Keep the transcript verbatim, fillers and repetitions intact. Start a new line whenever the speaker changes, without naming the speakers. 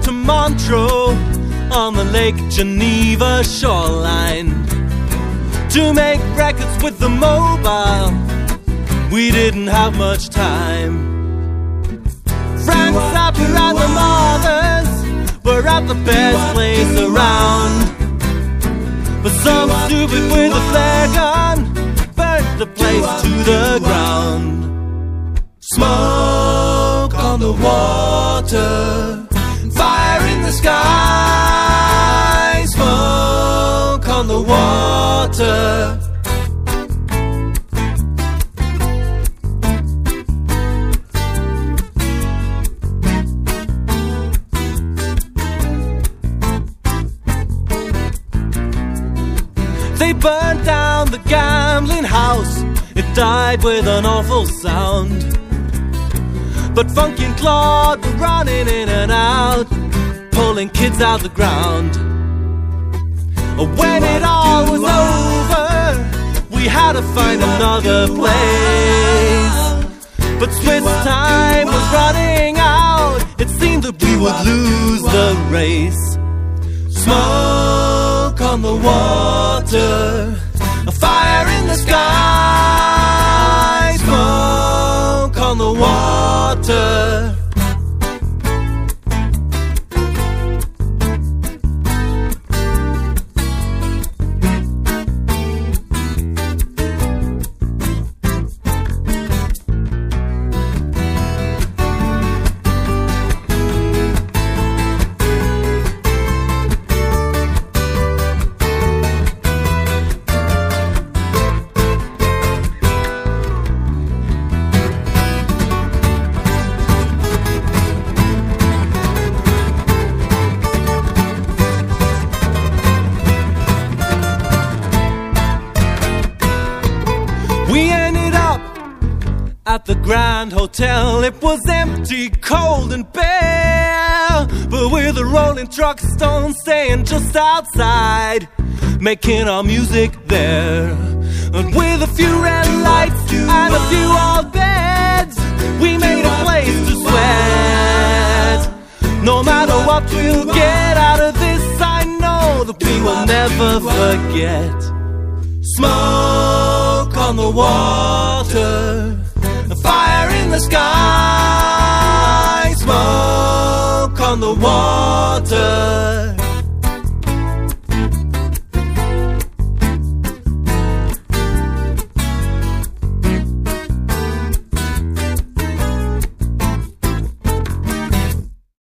to Montreux on the Lake Geneva shoreline to make records with the mobile. We didn't have much time. Frank Zappa and the Mothers were at the best place around, but some stupid with a flare gun burnt the place to the ground. Smoke on the water, fire in the sky. Smoke on the water. They burned down the gambling house. It died with an awful sound, but Funky and Claude were running in and out, pulling kids out the ground. When it all was over, we had to find another place, but Swiss time was running out. It seemed that we would lose the race. Smoke on the water, a fire in the sky. Smoke on the water. We ended up at the Grand Hotel. It was empty, cold and bare, but with a rolling truck stone staying just outside, making our music there. And with a few red lights and a few old beds, we made a place to sweat. No matter what we'll get out of this, I know that we will never forget. Smoke on the water, a fire in the sky. Smoke on the water.